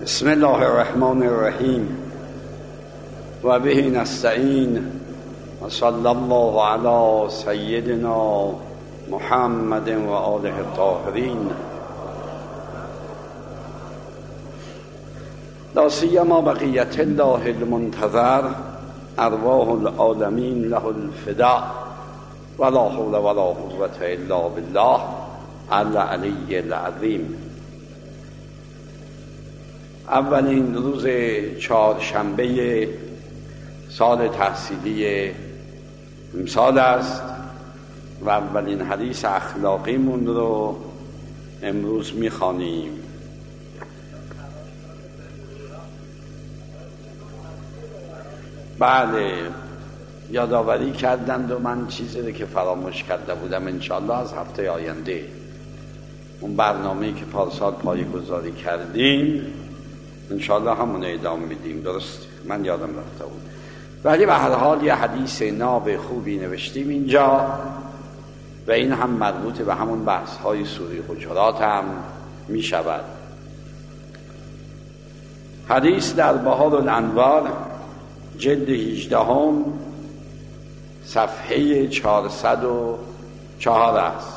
بسم الله الرحمن الرحیم و به نستعین و صلی الله علی سیدنا محمد و آله الطاهرین لا سیما بقیت الله المنتظر ارواح العالمین له الفداء ولا حول ولا قوة الا بالله العلی العظیم. اولین روز چهارشنبه سال تحصیلی امسال است و اولین حدیث اخلاقیمون رو امروز میخوانیم. بله، یادآوری کردند و من چیزی رو که فراموش کرده بودم انشاءالله از هفته آینده اون برنامه‌ای که پارسال پایه‌گذاری کردیم انشاءالله همون ادامه میدیم. درست من یادم رفته بود، ولی به هر حال یه حدیث ناب خوبی نوشتیم اینجا و این هم مربوط به همون بحث های سوره حجرات هم می شود. حدیث در بهار الانوار جلد 18 صفحه 404 است.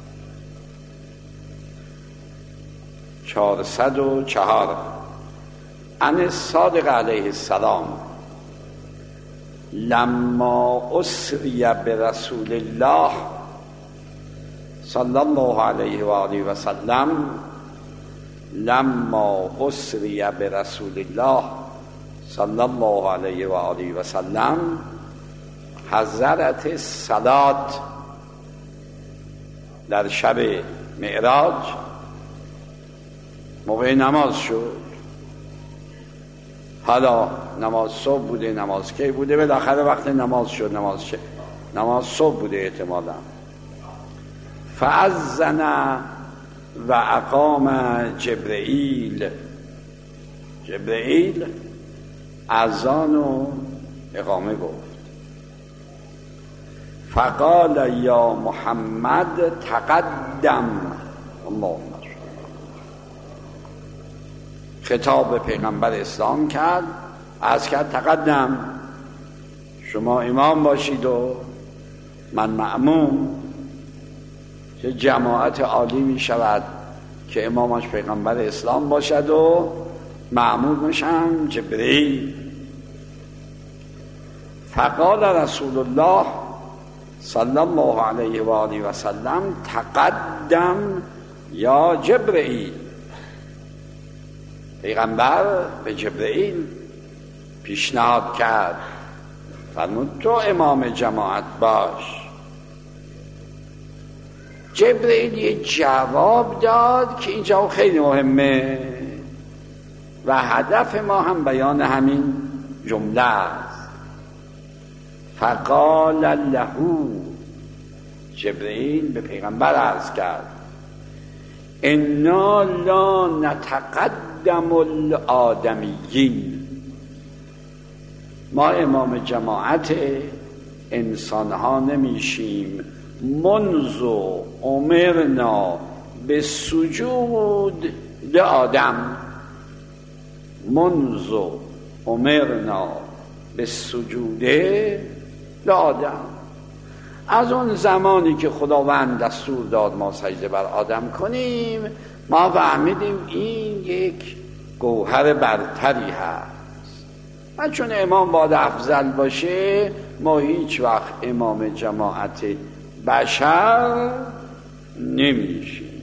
404 عن الصادق علیه السلام لما اسری برسول الله صلی الله علیه و آله و سلم لما اسری برسول الله صلی الله علیه و آله و سلم حضرت الصلات در شب معراج موقع نماز شد. حالا نماز صبح بوده، نماز کی بوده، بالاخره وقت نماز شد. نماز صبح بوده احتمالا. فاذن و اقام جبرئیل اذان و اقامه گفت. فقال یا محمد تقدم. اللهم خطاب به پیغمبر اسلام کرد، عرض کرد تقدم، شما امام باشید و من مأموم. چه جماعت عالی می شود که امامش پیغمبر اسلام باشد و مأمومش هم جبرئیل. فقال رسول الله صلی الله علیه و آله و سلم تقدم یا جبرئیل. پیغمبر به جبرئیل پیشنهاد کرد، فرمود تو امام جماعت باش. جبرئیل یه جواب داد که این جواب خیلی مهمه و هدف ما هم بیان همین جمله است. فقال له، جبرئیل به پیغمبر عرض کرد انا لا نتقدم الآدمیین، ما امام جماعت انسان ها نمیشیم منذ امرنا به سجود لآدم، منذ امرنا به سجود لآدم، از اون زمانی که خداوند دستور داد ما سجده بر آدم کنیم ما فهمیدیم این یک گوهر برتری هست و چون امام باید افضل باشه ما هیچ وقت امام جماعت بشر نمیشیم.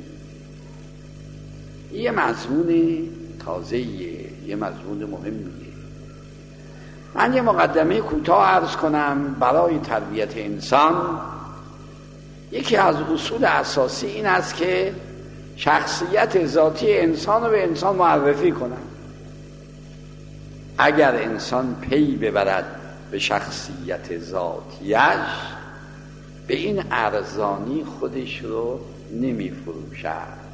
یه مضمون تازه‌ایه، یه مضمون مهمیه. من یه مقدمه کوتاه عرض کنم برای تربیت انسان. یکی از اصول اساسی این است که شخصیت ذاتی انسان رو به انسان معرفی کنم. اگر انسان پی ببرد به شخصیت ذاتیش به این ارزانی خودش رو نمی فروشد،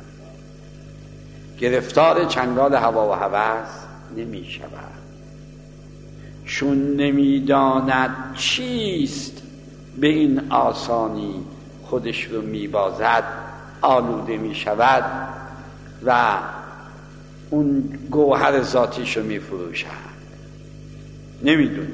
گرفتار چنگال هوا و هوس نمی شود. چون نمیداند چیست به این آسانی خودش رو میبازد، آلوده میشود و اون گوهر ذاتیشو میفروشن، نمیدونه.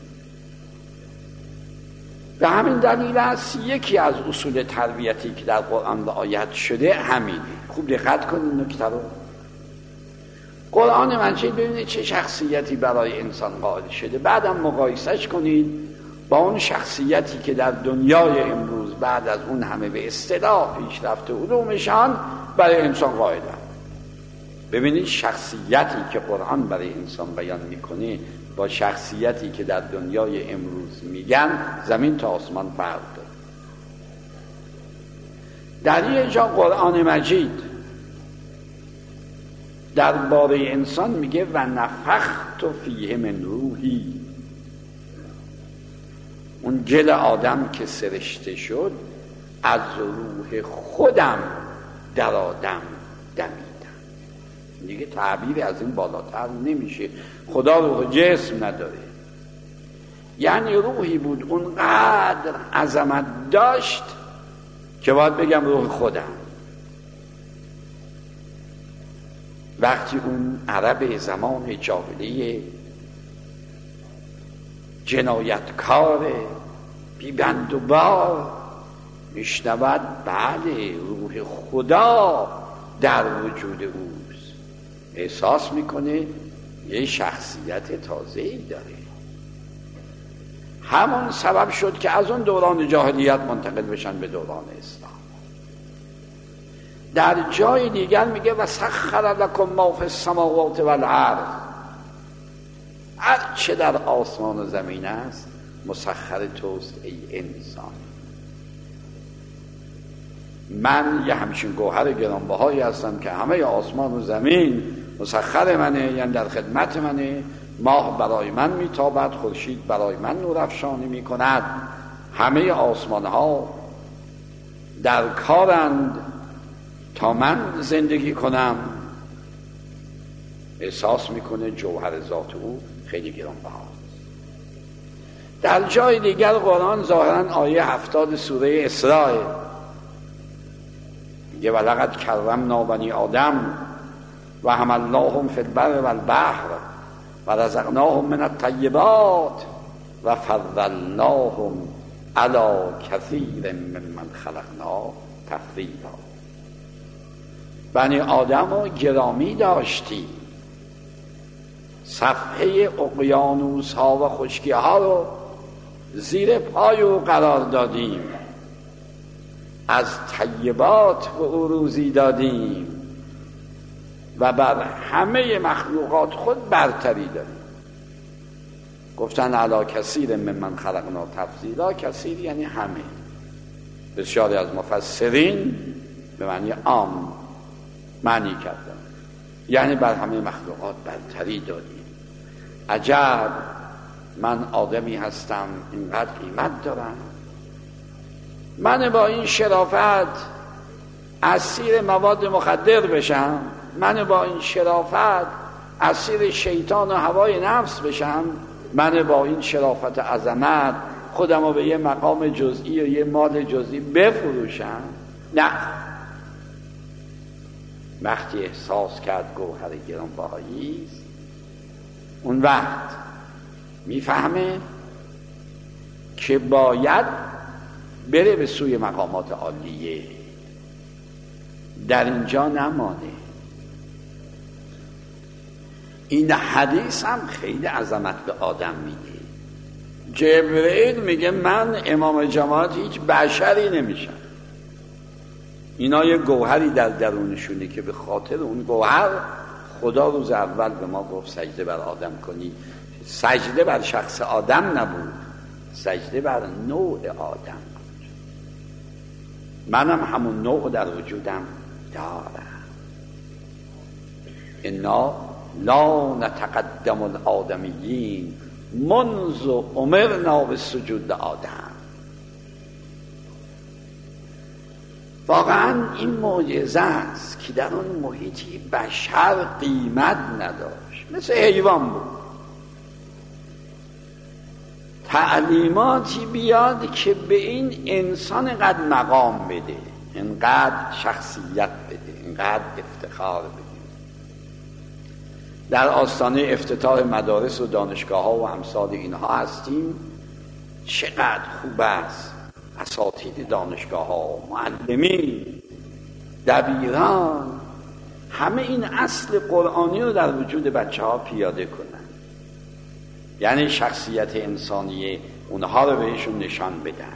به همین دلیل است یکی از اصول تربیتی که در قرآن رعایت شده همینه. خوب دقت کنید نکته رو. قرآن مجید ببینید چه شخصیتی برای انسان قائل شده، بعدم مقایسهش کنید با اون شخصیتی که در دنیای امروز بعد از اون همه به اصطلاح پیشرفت علومشان برای انسان قائلن. ببینید شخصیتی که قرآن برای انسان بیان میکنه با شخصیتی که در دنیای امروز میگن زمین تا آسمان فرق داره. در یه جا قرآن مجید درباره انسان میگه و نفخت فیه من روحی، اون گل آدم که سرشته شد از روح خودم در آدم دمیدم. دیگه تعبیر از این بالاتر نمیشه. خدا روح جسم نداره، یعنی روحی بود اونقدر عظمت داشت که باید بگم روح خودم. وقتی اون عرب زمان جاهلیه جنایتکار بیبند و بار میشنود بله روح خدا در وجود اوست، احساس میکنه یه شخصیت تازه‌ای داره. همون سبب شد که از اون دوران جاهلیت منتقل بشن به دوران اسلام. در جای دیگر میگه و سخر لکم ما فی السماوات والارض، هر چه در آسمان و زمین است مسخر توست ای انسان. من یه همچین گوهر گرانبهایی هستم که همه آسمان و زمین مسخر منه، یعنی در خدمت منه. ماه برای من میتابد، خورشید برای من نورافشانی میکند، همه آسمان ها در کارند تا من زندگی کنم. احساس میکنه جوهر ذات او خیلی گرانبهاست. در جای دیگر قرآن ظاهرا آیه 70 سوره اسراء میگه ولقد کرمنا بنی آدم و حملناهم فی البر والبحر و رزقناهم من الطیبات و فضلناهم علی کثیر ممن خلقنا تفضیلا. بنی آدم رو گرامی داشتی، صفحه اقیانوس ها و خشکی ها رو زیر پای او قرار دادیم، از طیبات به او روزی دادیم و بر همه مخلوقات خود برتری دادیم. گفتن علی کثیر ممن خلقنا تفضیلا، کثیر یعنی همه. بسیاری از مفسرین به معنی عام معنی کردن، یعنی بر همه مخلوقات برتری دادیم. عجب، من آدمی هستم اینقدر قیمت دارم، من با این شرافت اسیر مواد مخدر بشم، من با این شرافت اسیر شیطان و هوای نفس بشم، من با این شرافت عظمت خودم رو به یه مقام جزئی و یه مال جزئی بفروشم؟ نه. وقتی احساس کرد گوهر گرانبهایی است، اون وقت میفهمه که باید بره به سوی مقامات عالیه، در اینجا نمانه. این حدیث هم خیلی عظمت به آدم میده. جبرئیل میگه من امام جماعت هیچ بشری نمیشم. اینا یه گوهری در درونشونه که به خاطر اون گوهر خدا روز اول به ما گفت سجده بر آدم کنی. سجده بر شخص آدم نبود، سجده بر نوع آدم بود. منم همون نوع در وجودم دارم. انا لا نتقدم الآدمیین منذ امرنا بالسجود آدم. واقعا این معجزه است که در اون محیطی بشر قیمت نداشت، مثل حیوان بود. تعلیماتی بیاد که به این انسان اینقدر مقام بده، اینقدر شخصیت بده، اینقدر افتخار بده. در آستانه افتتاح مدارس و دانشگاه ها و امثال اینها هستیم. چقدر خوب است اساتید دانشگاه ها، معلمین، دبیران، همه این اصل قرآنی رو در وجود بچه ها پیاده کنن، یعنی شخصیت انسانی اونها رو بهشون نشان بدن.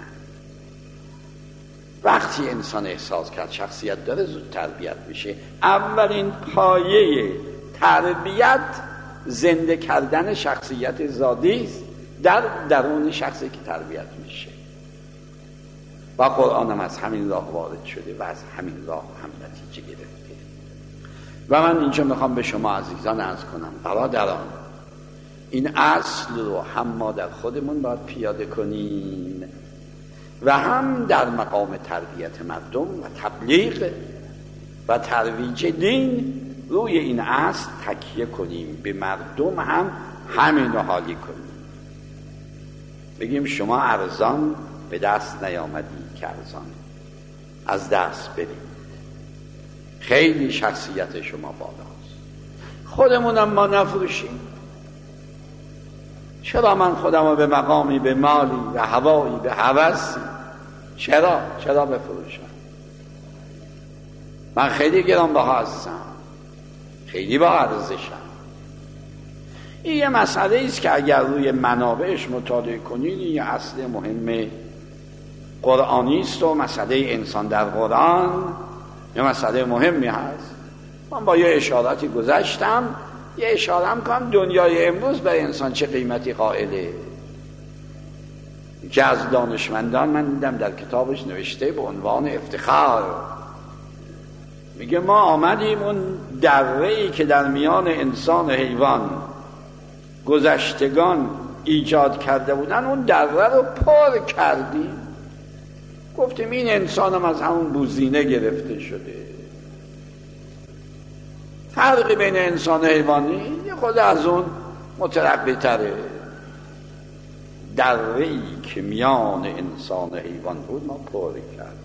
وقتی انسان احساس کرد شخصیت داره زود تربیت میشه. اولین پایه تربیت زنده کردن شخصیت ذاتی است در درون شخصی که تربیت میشه و قرآن هم از همین راه وارد شده و از همین راه هم نتیجه گرفته. و من اینجا میخوام به شما عزیزان عرض کنم برادران، این اصل رو هم ما در خودمون باید پیاده کنیم و هم در مقام تربیت مردم و تبلیغ و ترویج دین روی این اصل تکیه کنیم، به مردم هم همین رو حالی کنیم. بگیم شما ارزان به دست نیامدی که ارزان از دست بریم، خیلی شخصیت شما بالاست، خودمونم ما نفروشیم. چرا من خودم رو به مقامی، به مالی، به هوایی، به هوسی چرا بفروشم؟ من خیلی گرانبها هستم، خیلی با ارزشم. این یه مسئله است که اگر روی منابعش مطالعه کنید این یه اصل مهم قرآنی است و مسئله انسان در قرآن یه مسئله مهمی هست. من با یه اشاراتی گذشتم، یه اشاره هم کنم دنیای امروز برای انسان چه قیمتی قائله. که از دانشمندان من دیدم در کتابش نوشته به عنوان افتخار، میگه ما آمدیم اون دره‌ای که در میان انسان و حیوان گذشتگان ایجاد کرده بودن، اون دره رو پر کردیم. گفتیم این انسان هم از همون بوزینه گرفته شده. فرقی بین انسان و حیوانی یه خود از اون مترقی تره. دره‌ای که میان انسان و حیوان بود ما پر کردیم.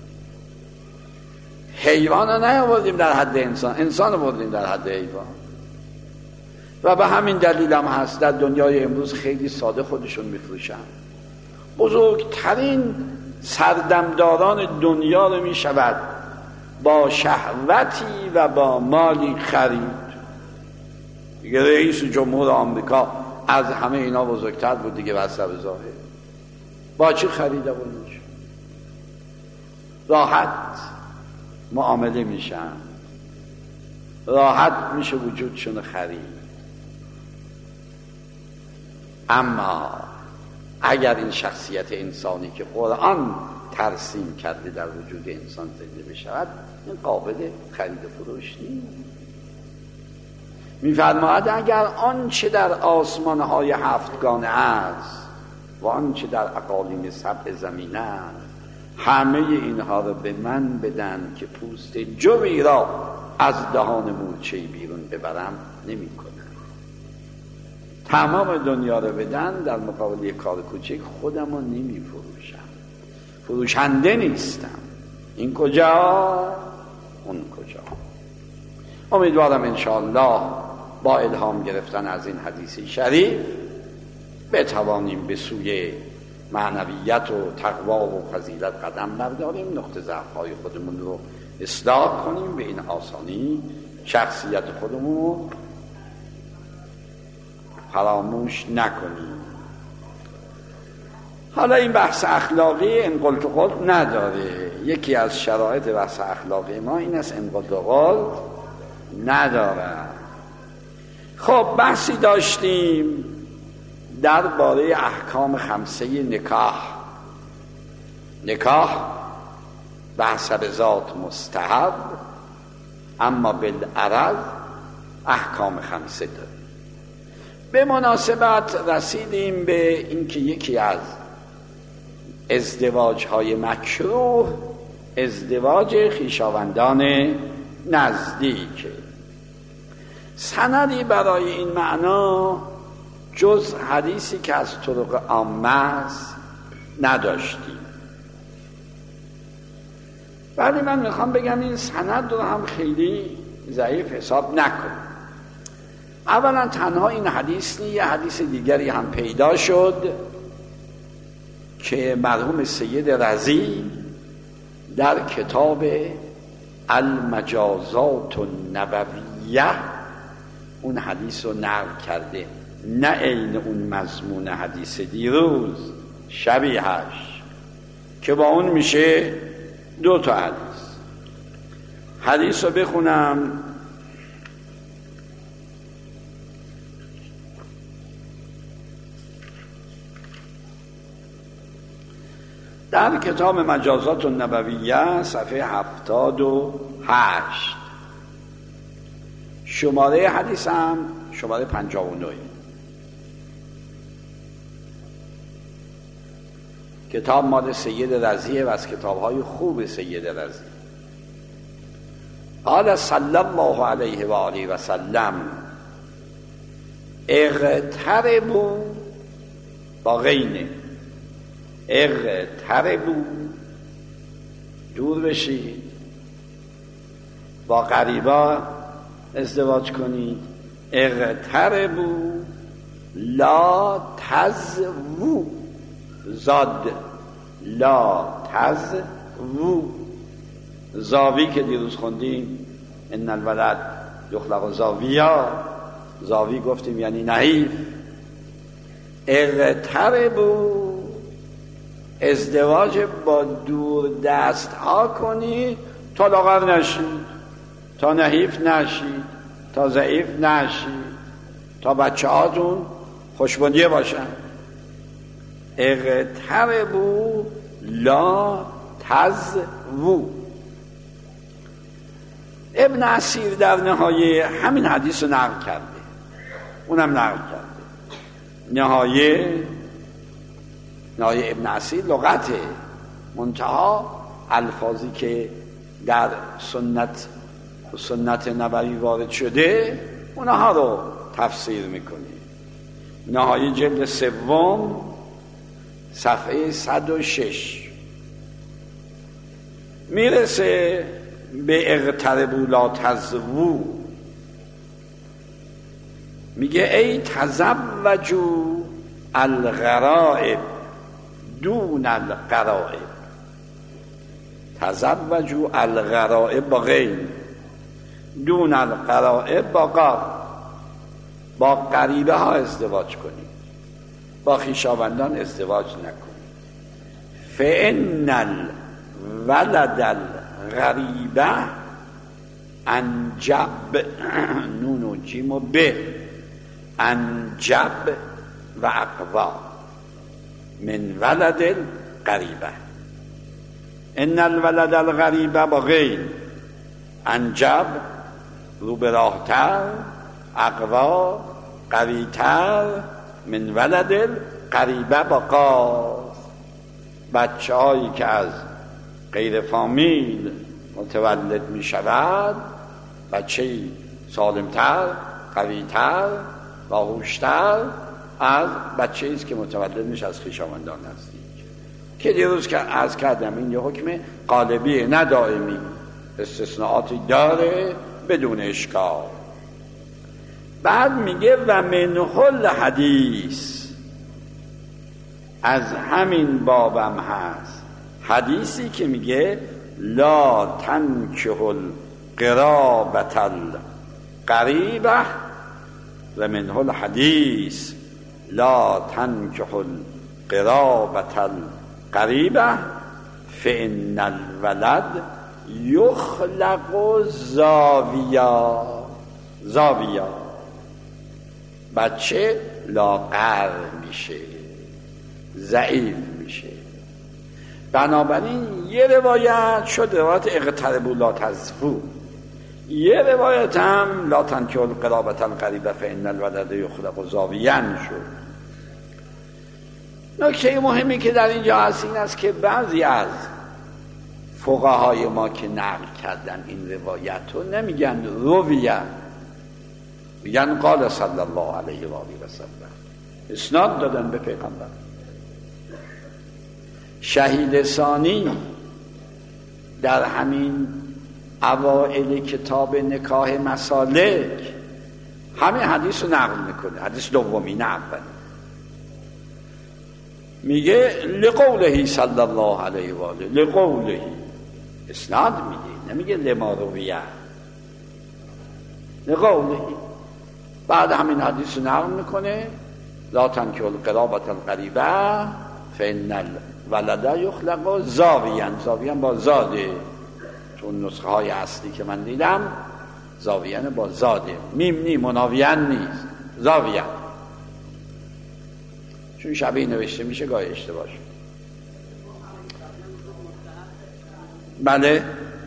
حیوان رو نیاوردیم در حد انسان رو بردیم در حد حیوان. و به همین دلیل هم هست در دنیای امروز خیلی ساده خودشون میفروشن. بزرگترین سردمداران دنیا رو میشود با شهوتی و با مالی خرید. دیگه رئیس جمهور آمریکا از همه اینا بزرگتر بود دیگه واسه به ظاهر. با چی خریده بود؟ راحت معامله میشن، راحت میشه وجودشون خرید. اما اگر این شخصیت انسانی که قرآن ترسیم کرده در وجود انسان زنده بشود، این قابل خرید و فروش نیست. می‌فرماید اگر آنچه در آسمان‌های هفتگانه است و آنچه در اقالیم سبع زمین است، همه اینها رو به من بدن که پوست جوی را از دهان مورچه‌ای بیرون ببرم، نمی‌کنم. تمام دنیا رو بدن در مقابل یک کار کوچک خودم رو نمی‌فروشم. فروشنده نیستم. این کجا؟ اون کجا؟ امیدوارم انشاءالله با الهام گرفتن از این حدیث شریف بتوانیم به سوی معنویت و تقوا و فضیلت قدم برداریم، نقطه ضعف‌های خودمون رو اصلاح کنیم، به این آسانی شخصیت خودمون رو فراموش نکنیم. حالا این بحث اخلاقی ان قلت قلت نداره. یکی از شرایط بحث اخلاقی ما این است ان قلت قلت نداره. خب بحثی داشتیم درباره احکام خمسه نکاح بحث به ذات مستحب، اما بالعرض احکام خمسه داره. به مناسبت رسیدیم به اینکه یکی از ازدواج‌های مکروه ازدواج خویشاوندان نزدیک. سندی برای این معنا جز حدیثی که از طرق عامه است نداشتیم. ولی من میخوام بگم این سند رو هم خیلی ضعیف حساب نکنیم. اولا تنها این حدیث نیست، یه حدیث دیگری هم پیدا شد که مرحوم سید رضی در کتاب المجازات النبویه اون حدیث رو نقل کرده، نه عین اون مضمون حدیث دیروز، شبیهش، که با اون میشه 2 تا حدیث رو بخونم. در کتاب مجازات النبویه صفحه 78 شماره حدیث هم شماره 59. کتاب مال سید رضیه و از کتاب‌های خوب سید رضی. قال صلی الله علیه و آله و سلم اغتربوا با غینه، اغتربوا دور بشید، با غریبا ازدواج کنید، اغتربوا لا تزوو، زاد لا تزوو، زاوی که دیروز خوندیم ان الولد یخلق زاویا، زاوی گفتیم یعنی نحیف. اغتربوا ازدواج با دور دست ها کنید تا لاغر نشید، تا نحیف نشید، تا ضعیف نشید، تا بچه هاتون خوشبندیه باشن. اغتربوا لا تزوو. ابن اسیر در نهایه همین حدیث رو نقل کرده، اونم نقل کرده. نهایه ابن اسیر لغته، منتها الفاظی که در سنت نبوی وارد شده اونها رو تفسیر میکنه. نهایه جلد 3 صفحه 106 میرسه به اغتربوا لا تزوو، میگه ای تزوجوا الغرائب دون الغرائب، تزوجوا الغرائب با غیر، دون الغرائب با قاف، با غریبه ها ازدواج کنید، با خویشاوندان ازدواج نکنید. فإن الولد الغریبه انجب، نون و جیم و به، انجب و اقوا من ولد الغریبه. ان الولد الغریبه با غیر، انجب رو به راهتر، اقوا قویتر، من ولد الغریبه با قاف. بچه هایی که از غیر فامیل متولد می شود بچه سالمتر، قویتر، باهوشتر از بچه ایست که متولد میشه از خویشاوندان نزدیک، که دیروز که عرض کردم این یه حکم غالبی نه دائمی، استثناءاتی داره بدون اشکال. بعد میگه و منه الحدیث، از همین بابم هست حدیثی که میگه لا تنکح القرابة القریبه، و منه الحدیث لا تنکح القرابة القریبه فإن الولد یخلق زاویا، زاویا بچه لاغر میشه، ضعیف میشه. بنابراین یه روایت شد روایت اغتربوا لا تزوو، یه روایت هم لا تنکحوا القرابة القریبه فإن الولد یخلق زاویا شد. نکته مهمی که در اینجا هست این است که بعضی از فقهای ما که نقل کردن این روایت رو نمیگن رویه، میگن قال صلی الله علیه و آله و سلم، اسناد دادن به پیغمبر. شهید ثانی در همین اوائل کتاب نکاح مسالک همین حدیث رو نقل میکنه، حدیث دومی نه اولی. میگه لقوله صلی الله علیه و آله، لقوله اسناد میگه، نمیگه لما رویه، لقوله. بعد همین حدیث رو نقل میکنه لا تنکحوا القرابة القریبه فان الولد یخلق زاویا، زاویا با زاده، چون نسخه های اصلی که من دیدم زاویا با زاده، میم نی، مناویا نیست، زاویا، چون شبیه نوشته میشه گاهی اشتباه شد. بله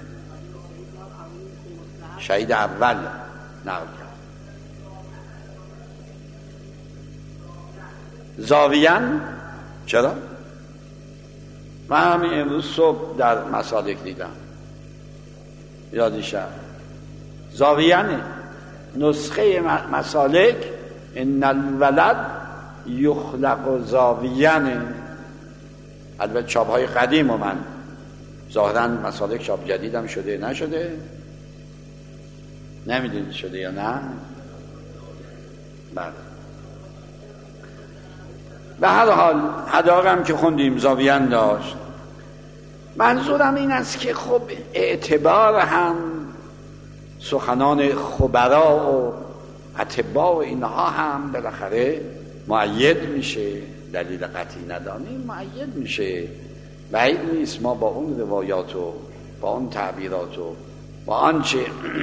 شهید اول نقل کرد زاویان. چرا؟ من همین امروز صبح در مسالک دیدم، یادیشم زاویانه نسخه مسالک ان الولد یخلق زاویانه. البته چاپ های قدیم و من ظاهرا مسالک چاپ جدیدم شده نشده نمیدونید شده یا نه. بله به هر حال حداقم که خوندیم زاویان داشت. منظورم این است که خب اعتبار هم سخنان خبرا و اطباء و اینها هم بالاخره مؤید میشه، دلیل قطعی ندانیم مؤید میشه. بعید نیست ما با اون روایات و با اون تعبیرات و با آنچه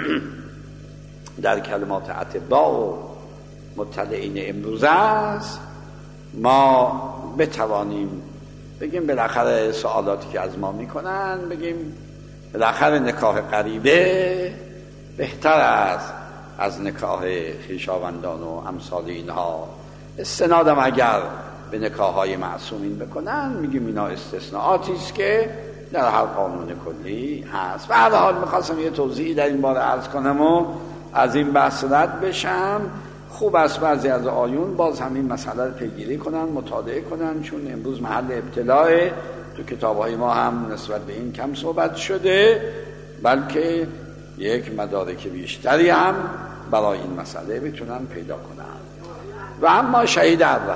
در کلمات اطباء و مطلعین امروز است ما بتوانیم بگیم بالاخره سوالاتی که از ما میکنن بگیم بالاخره نکاح غریبه بهتر است از نکاح خویشاوندان و امثال اینها. استنادم اگر به نکاح‌های معصومین بکنن میگیم اینا استثناءاتی است که در هر قانون کلی هست. و هر حال میخواستم یه توضیحی در این باره عرض کنم و از این بحث رد بشم. خوب است بعضی از آیون باز همین مسئله رو پیگیری کنن، مطالعه کنن، چون امروز محل ابتلاء تو کتاب‌های ما هم نسبت به این کم صحبت شده، بلکه یک مدارک بیشتری هم برای این مسئله بتونن پیدا کنن. و اما شهید اول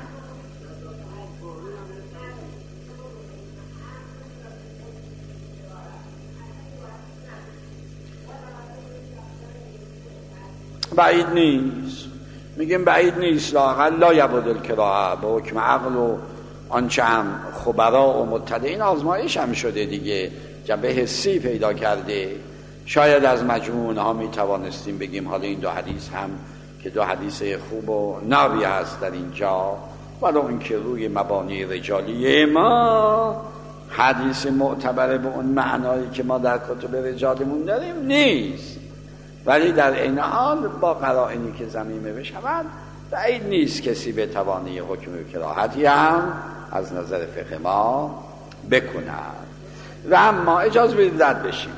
بعید نیست، میگیم بعید نیست، لااقل لا یبعد الکراهه، به حکم عقل و آنچه هم خبرا و مطلعین آزمایش هم شده دیگه، جنبه حسی پیدا کرده. شاید از مجموعه ها میتوانستیم بگیم حالا این دو حدیث هم که دو حدیث خوب و نابی هست در اینجا، ولو اینکه روی مبانی رجالی ما حدیث معتبر به اون معنایی که ما در کتب رجالمون داریم نیست، ولی در این حال با قرائنی که ضمیمه بشود بعید نیست کسی به توانی حکم کراهتی هم از نظر فقه ما بکند. و اما اجازه بدید رد بشیم.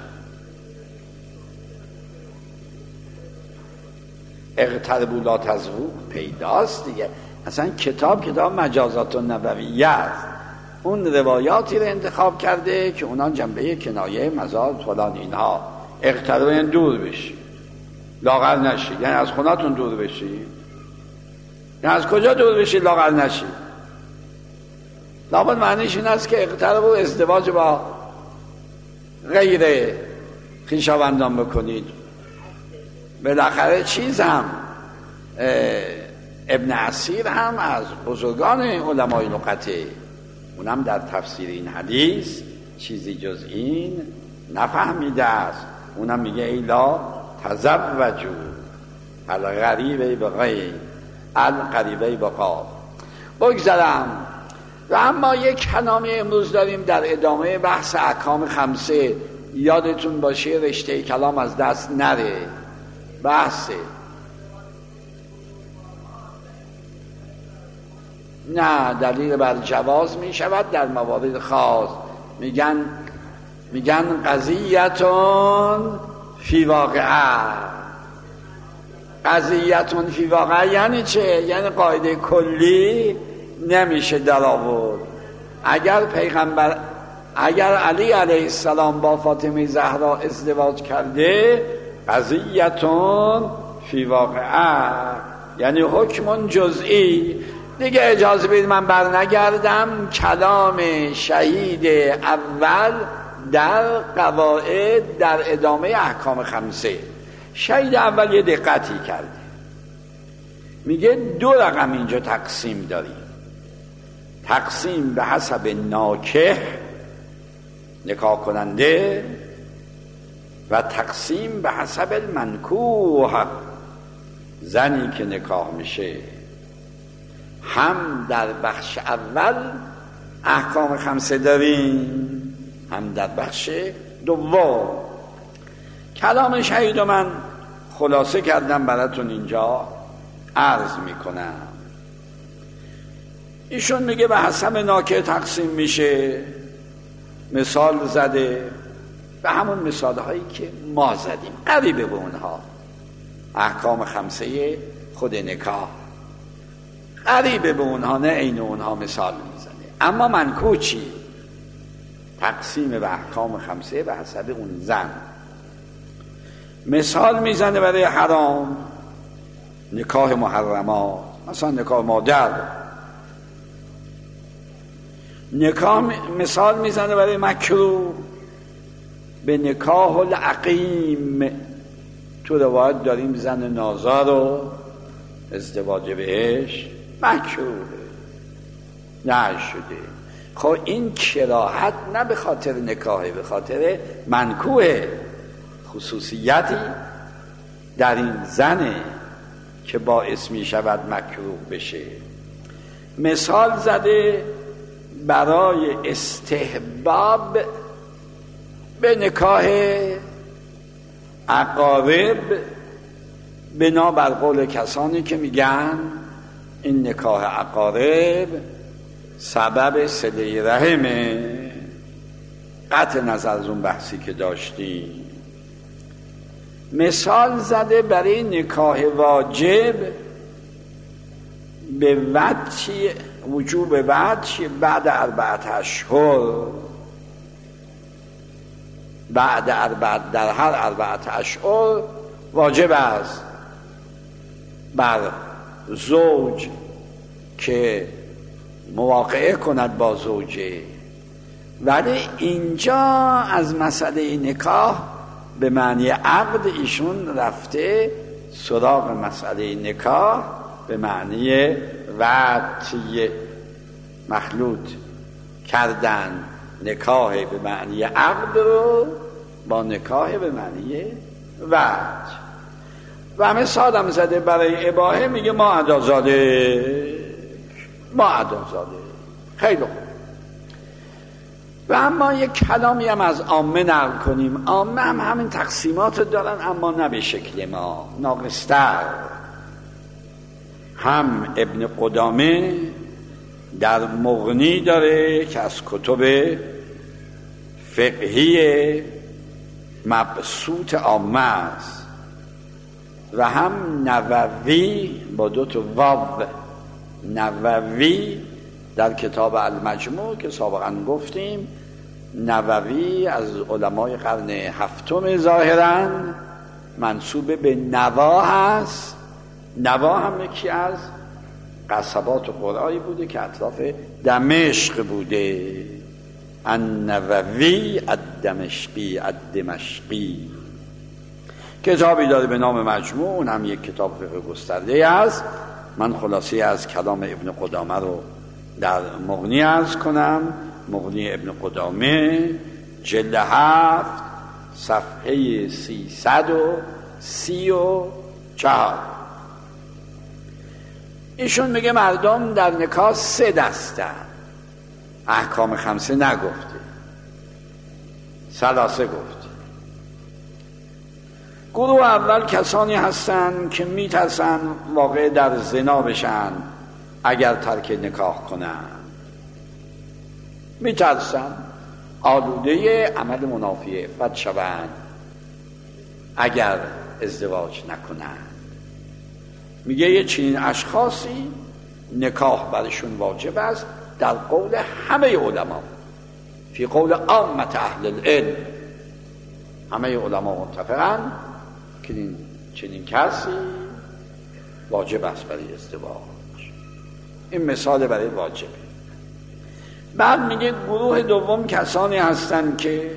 اقتربوا لا تزغوا پیداست دیگه، اصلا کتاب مجازات النبویه است. اون روایاتی رو انتخاب کرده که اونا جنبه کنایه مزار فلان اینها. اقتربوا یعنی دور بشی، لاغر نشی، یعنی از خوناتون دور بشی. یعنی از کجا دور بشی لاغر نشی؟ لابد معنیش این است که اقتربوا ازدواج با غیر خویشاوندان بکنید. بالاخره چیز هم ابن عسیر هم از بزرگان علمای لغته، اونم در تفسیر این حدیث چیزی جز این نفهمیده است. اونم میگه ایلا تزوجوا الغریبه بغیر الغریبه بقا. بگذارم. و اما یک کلامی امروز داریم در ادامه بحث احکام خمسه. یادتون باشه رشته کلام از دست نره. بحثه نه دلیل بر جواز می شود در موارد خاص. میگن قضیتون فی واقعه. قضیتون فی واقعه یعنی چه؟ یعنی قاعده کلی نمیشه در آورد. اگر علی علیه السلام با فاطمه زهرا ازدواج کرده قضیتون فی واقعه یعنی حکم جزئی. دیگه اجازه بدید من برنگردم کلام شهید اول در قواعد در ادامه احکام خمسه. شهید اول یه دقتی کرده، میگه 2 رقم اینجا تقسیم داریم، تقسیم به حسب ناکح نکاح کننده و تقسیم به حسب المنکوح زنی که نکاح میشه. هم در بخش اول احکام خمسه داریم، هم در بخش دوم. کلام شهید رو من خلاصه کردم براتون اینجا عرض میکنم. ایشون میگه به حسب ناکح تقسیم میشه، مثال زده به همون مثال هایی که ما زدیم، قریبه به اونها. احکام خمسه خود نکاح قریبه به اونها، نه عین اونها مثال میزنه. اما منکوح چی؟ تقسیم به احکام خمسه به حسب اون زن. مثال میزنه برای حرام نکاح محرمات، مثلا نکاح مادر. مثال میزنه برای مکروه به نکاح العقیم. تو روایت داریم زن نازا رو ازدواج بهش مکروه نشده. خب این کراهت نه به خاطر نکاحه، به خاطر منکوه، خصوصیتی در این زنه که باعث می شود مکروه بشه. مثال زده برای استحباب به نکاح اقارب، بنا بر قول کسانی که میگن این نکاح اقارب سبب صله رحمه، قطع نظر از اون بحثی که داشتیم. مثال زده برای نکاح واجب به وجه وجوب وجه بعد 4 اشهر، در هر 4 اشهر واجب است بر زوج که مواقعه کند با زوجه. ولی اینجا از مسئله نکاح به معنی عقد ایشون رفته سراغ مسئله نکاح به معنی وطی، مخلوط کردن نکاح به معنی عقد رو با نکاح به معنی وطی. و مثال هم زده برای اباحه، میگه ما عدازاده خیلی خوب. و اما یک کلامی هم از عامه نقل کنیم. عامه هم همین تقسیمات دارن، اما نه به شکل ما، ناقص‌تر. هم ابن قدامه در مغنی داره که از کتب فقهی مبسوط عامه است، و هم نووی با 2 واو، نووی در کتاب المجموع که سابقا گفتیم. نووی از علمای قرن 7 ظاهرا منسوب به نوا هست. نوا هم یکی از قصبات و قرایی بوده که اطراف دمشق بوده. النووی الدمشقی کتابی داره به نام مجموع، اون هم یک کتاب فقه گسترده است. من خلاصه از کلام ابن قدامه رو در مغنی عرض کنم. مغنی ابن قدامه جلد 7 صفحه 334. ایشون میگه مردم در نکاح 3 دستن، احکام خمسه نگفته، 3 گفته. گروه اول کسانی هستن که میترسن واقع در زنا بشن اگر ترک نکاح کنن، میترسن آلوده عمل منافی عفت شوند اگر ازدواج نکنن. میگه یه چنین اشخاصی نکاح برشون واجب است در قول همه علما، فی قول عامه اهل العلم. همه علما متفقن که چنین کسی واجب است برای ازدواج. این مثال برای واجبه. بعد میگه گروه دوم کسانی هستند که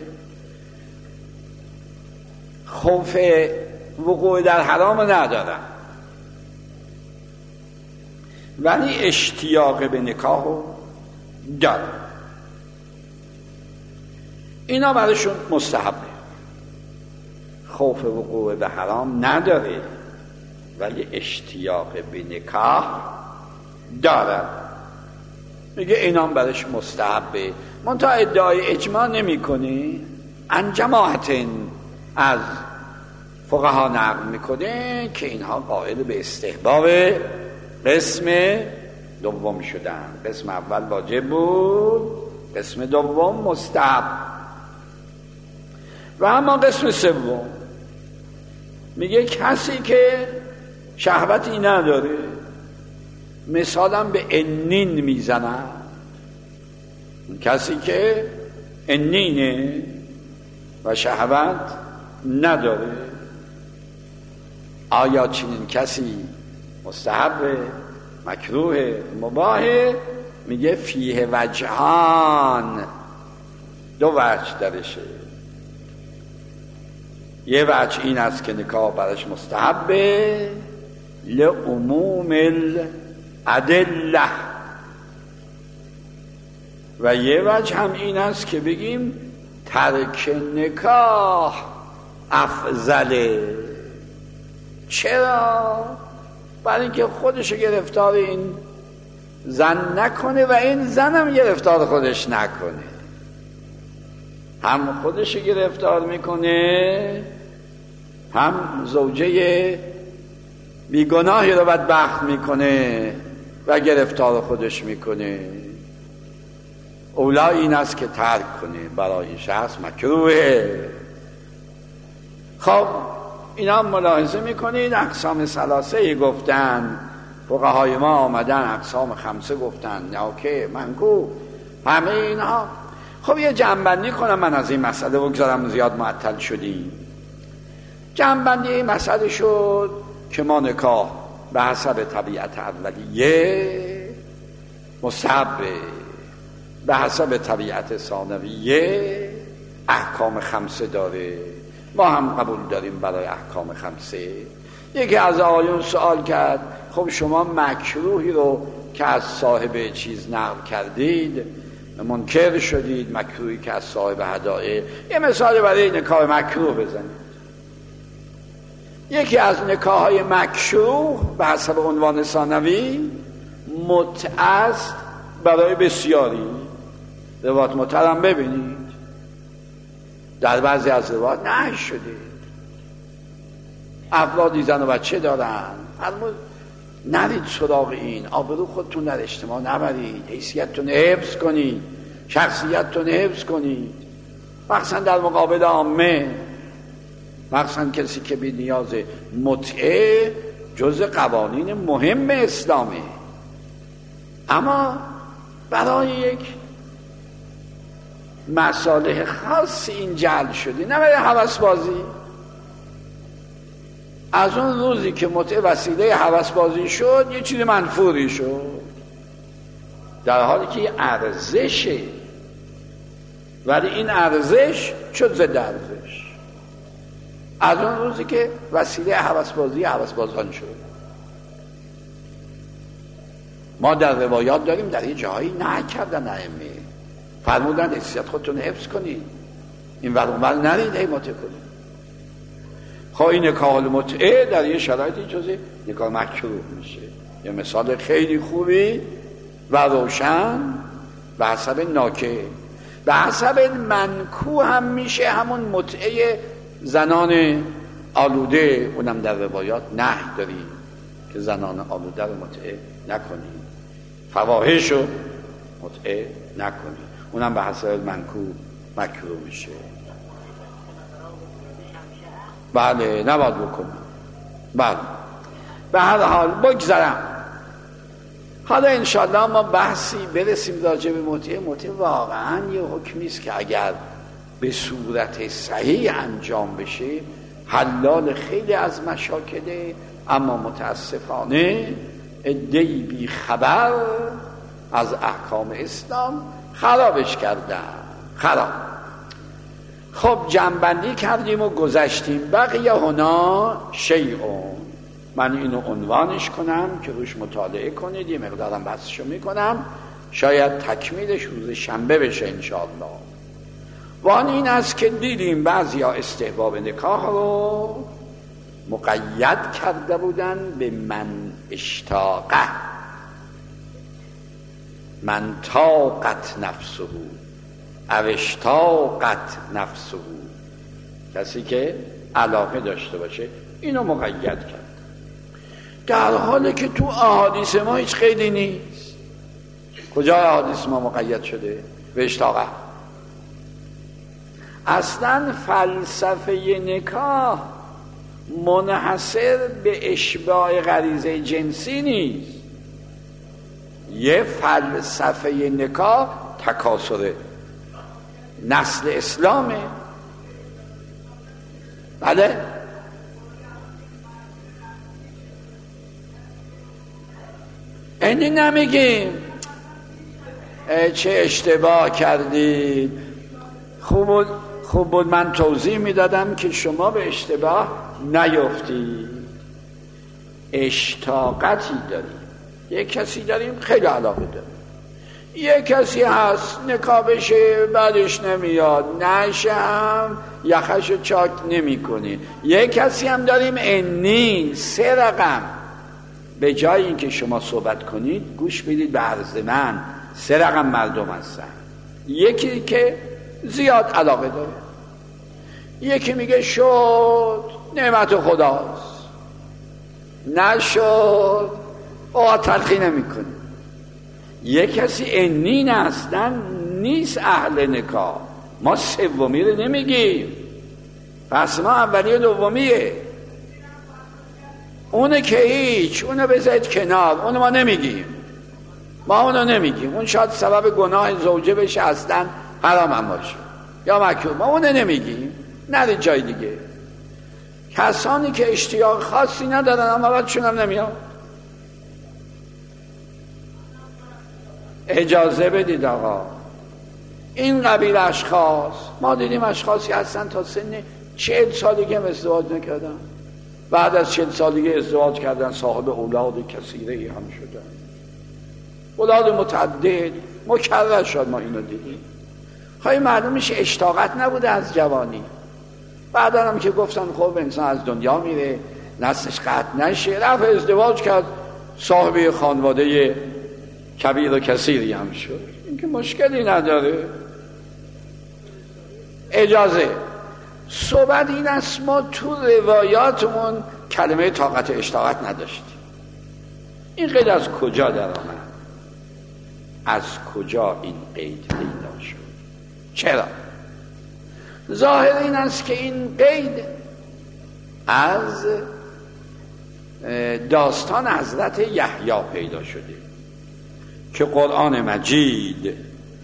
خوف وقوع در حرام ندارن ولی اشتیاق به نکاح دارن. اینا برایشون مستحبه، خوف وقوع به حرام نداره ولی اشتیاق به نکاح دارن. میگه اینا برایش مستحبه. منتها ادعای اجماع نمی کنی، ان جماعت از فقها نقل میکنه که اینها قائل به استحباب قسم دوم شدن. قسم اول واجب بود، قسم دوم مستحب. و اما قسم سوم میگه کسی که شهوتی نداره، مثالم به انین میزنن، کسی که انینه و شهوت نداره، آیا چنین کسی مستحب، مکروه، مباح؟ میگه فیه وجهان، دو وجه درشه. یه وجه این است که نکاح برش مستحبه لعموم الادله، و یه وجه هم این است که بگیم ترک نکاح افضله. چرا؟ برای اینکه خودش گرفتار این زن نکنه و این زن هم گرفتار خودش نکنه. هم خودش گرفتار میکنه، هم زوجه بیگناهی رو بدبخت میکنه و گرفتار خودش میکنه. اولا این است که ترک کنه، برای این شخص مکروهه. خب اینا ملاحظه میکنید اقسام ثلاثه گفتن، فقهای ما آمدن اقسام خمسه گفتن، اوکی منکو همه اینها. خب یه جمع‌بندی کنم من از این مسئله، بگذارم زیاد معطل شدیم. جمع‌بندی این مسئله شد که ما نکاح به حسب طبیعت اولیه مستحبه، به حسب طبیعت ثانویه احکام خمسه داره. ما هم قبول داریم برای احکام خمسه. یکی از آقایون سوال کرد خب شما مکروهی رو که از صاحب چیز نقل کردید منکر شدید، مکروهی که از صاحب هدایه، یه مثال برای نکاح مکروه بزنید. یکی از نکاح‌های مکروه به حسب عنوان ثانوی متعه است برای بسیاری. روایات متعه هم ببینید در بعضی از روایات نهی شده، افرادی زن و بچه دارن، فرمود نرید سراغ این، آبرو خودتون در اجتماع نبرید، حیثیتتون حفظ کنید، شخصیتتون حفظ کنید، مخصوصا در مقابل عامه، مخصوصا کسی که بی نیاز. متعه جز قوانین مهم اسلامه، اما برای یک مصالح خاص این جعل شده، نه برای هوس‌بازی. از اون روزی که متعه وسیله هوس‌بازی شد یه چیز منفوری شد، در حالی که یه ارزشه، ولی این ارزش شد ضد ارزش. از اون روزی که وسیله هوس‌بازی هوس‌بازان شد. ما در روایات داریم در یه جایی نه کردن ائمه، فرمودن حیثیت خودتون حفظ کنید، این ور اون ور نرید، هی متعه کنید. خب این نکاح المتعه در یه شرایطی جزء نکاح مکروه میشه. یه مثال خیلی خوبی و روشن به حسب ناکه. به حسب منکوح هم میشه همون متعه زنان آلوده، اونم در روایات نهی داریم که زنان آلوده رو متعه نکنید، فواحش رو متعه نکنید، اونم به حسب منکوح مکروه میشه. بله نباید بکنم. بله به هر حال بگذارم. حالا انشالله ما بحثی برسیم راجع به متعه. متعه واقعا یه حکمی است که اگر به صورت صحیح انجام بشه حلال خیلی از مشاکل اما متاسفانه عده‌ای بی خبر از احکام اسلام خرابش کردن. خراب. خب جنبندی کردیم و گذشتیم. بقیه هنا شیئون، من اینو عنوانش کنم که روش مطالعه کنید، یه مقدارم بحثشو میکنم، شاید تکمیلش روز شنبه بشه انشاءالله. و آن این است که دیدیم بعضی ها استحباب نکاح رو مقید کرده بودن به من اشتاقه، من طاقت نفسه او اشتاقت نفسه، کسی که علاقه داشته باشه اینو مقید کرد، در حالی که تو احادیث ما هیچ قیدی نیست. کجا احادیث ما مقید شده به اشتاقه؟ اصلا فلسفه نکاح منحصر به اشباع غریزه جنسی نیست. یه فلسفه نکاح تکاثر نسل اسلامه. بله، اینی نمیگیم چه اشتباه کردید. خوب بود من توضیح میدادم که شما به اشتباه نیفتید. اشتاقتی داریم، یک کسی داریم خیلی علاقه داریم، یک کسی هست نکاح بشه بعدش نمیاد، نشه هم یخش چاک نمی کنی. یک کسی هم داریم انی 3 رقم. به جای اینکه شما صحبت کنید گوش بدید به عرض من. 3 رقم مردم هستن. یکی که زیاد علاقه داره، یکی میگه شد نعمت خداست، نشد تلخی نمی کنی. یک کسی انی اصلا نیست اهل نکاح. ما سومی رو نمیگیم، پس ما اولی و دومیه. اونه که هیچ، اونو بذارید کنار، اونو ما نمیگیم. ما اونو نمیگیم. اون شاید سبب گناه زوجه بشه، اصلا حرام هم باشه یا مکروه، ما اونو نمیگیم. نرید جای دیگه. کسانی که اشتیاق خاصی ندارن اما بعدشون هم نمیاد. اجازه بدید آقا. این قبیل اشخاص، ما دیدیم اشخاصی هستن تا سن 40 سالگی هم ازدواج نکردن، بعد از 40 سالگی ازدواج کردن، صاحب اولاد کثیره هم شدن، اولاد متعدد مکرر شد. ما اینو دیدیم. خواهی معلوم میشه اشتاقت نبوده از جوانی. بعدا هم که گفتن خب انسان از دنیا میره، نسلش قطع نشه، رفت ازدواج کرد، صاحب خانواده کبیر و کثیری هم شد. این که مشکلی نداره. اجازه. صحبت این است ما تو روایاتمون کلمه طاقت و اشتاقت نداشتیم. این قید از کجا در آمد؟ از کجا این قید پیدا شد؟ چرا؟ ظاهر این است که این قید از داستان حضرت یحیی پیدا شده که قرآن مجید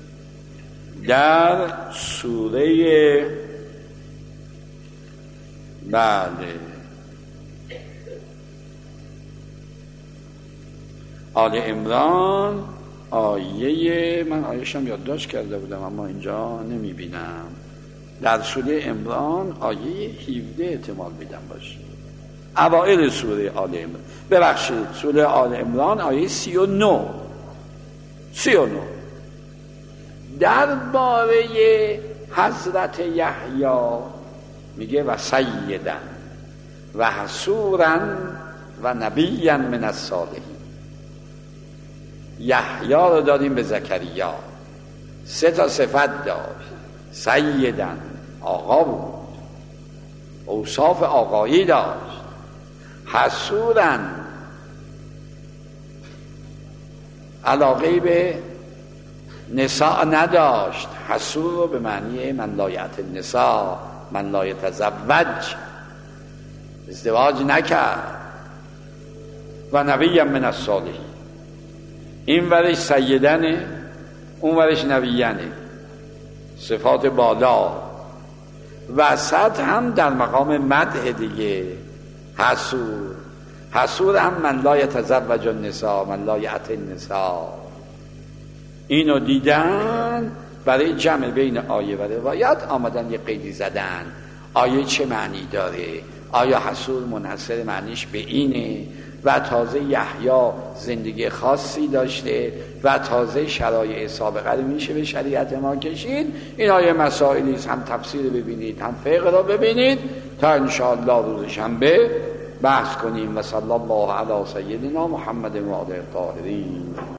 در سوره آل عمران آیه، من آیه‌شم یادداشت کرده بودم اما اینجا نمی بینم، در سوره عمران آیه 17 احتمال میدم باشه، اوائل سوره آل عمران، ببخشید سوره آل عمران آیه 39 درباره حضرت یحیی میگه و سیدن و حسورا و نبیا من الصالحین. یحیی رو دادیم به زکریا، 3 تا صفت داشت. سیدن آقا بود، اوصاف آقایی داشت. حسورا علاقه به نساء نداشت. حسور رو به معنی من لا یأتی النساء، من لا یتزوج، ازدواج نکرد. و نبی من الصالحین، این ورش سیدنه اون ورش نبیانه، صفات بالا. وسط هم در مقام مدح دیگه، حسور حسور هم من لا یتزوج النساء من لا یأتی النساء. اینو دیدن برای جمع بین آیه و روایت آمدن یه قیدی زدن. آیه چه معنی داره؟ آیا حسور منحصر معنیش به اینه و تازه یحیی زندگی خاصی داشته و تازه شرایع سابقه رو میشه به شریعت ما کشید؟ این آیه مسائلی است، هم تفسیر ببینید هم فقه را ببینید تا انشاءالله روز شنبه بحث کنیم. و صلی الله علی سیدنا محمد و آله الطاهرین.